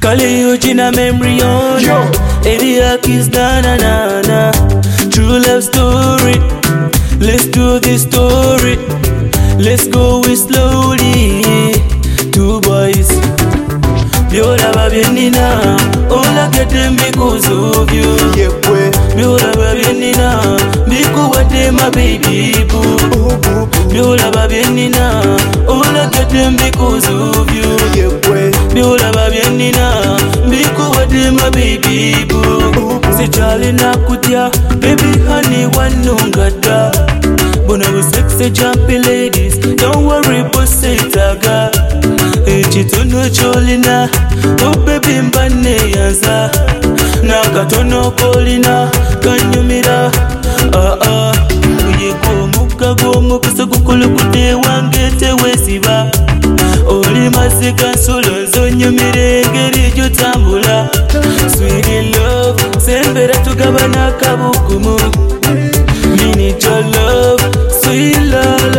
Kali Eugene memory on. Area kiss na na na na. True love story. Let's do this story. Let's go with slowly. Two boys. Biola babienina. All I get them because of you. Biola babienina. Biku wate my baby boo. Biola babienina. All I get them because of you. Biola babienina. Biku wate my baby boo. Si Charlie na kutia. Baby honey wanungata. Bona we sexy jumpy ladies. Don't worry boss itaga. Chitono cholina. Oh baby mbane yanza. Nakatono kolina. Kanyumira. Uye gomuka gomuka kukulu kude wangete wesiba. Oli masika solo zonyumire ngeri jutambula. Sweet love. Sembera tugabana kabukumu. Me need your love. Sweet love,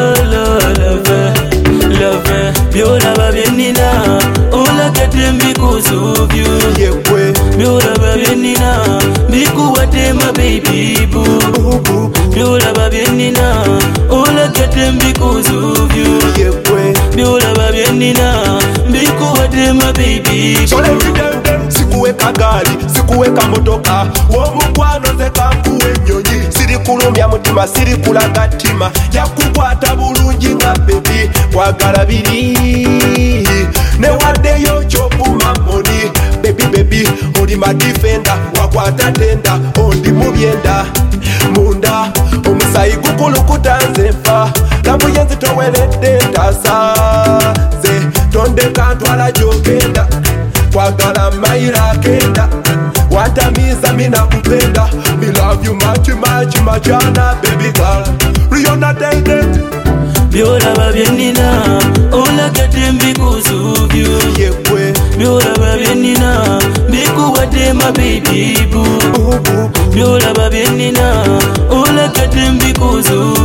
love. Biola babienina. All I get them because of you. Biola babienina. Biku wate my baby boo. Biola babienina. All I get them because of you. Biola babienina. Biku wate my baby boo. So let me tell them. Sikuweka gari, sikuweka motoka. Womukwano nze kankuwa ennyonyi. Siri kulumya mutima, siri kulaga ttima. Yakukwata bulungi nga baby. Kwagala biri newaddeyo kyokuma moni. Baby oli ma defender. Wakwata tenda ondi mu byenda. Munda omusayi gukulukuta nze nfa. Kabuyenzi toweredde ntasaze. Tondeka ntwala gyogenda. Kwagala maira kenda. Watamiza mina kupenda. Me love you much machana baby girl. Rihanna tell them. Biola babienina. All I get them because of you. Biola babienina. Biku wate my baby boo. Biola babienina. All I get them because of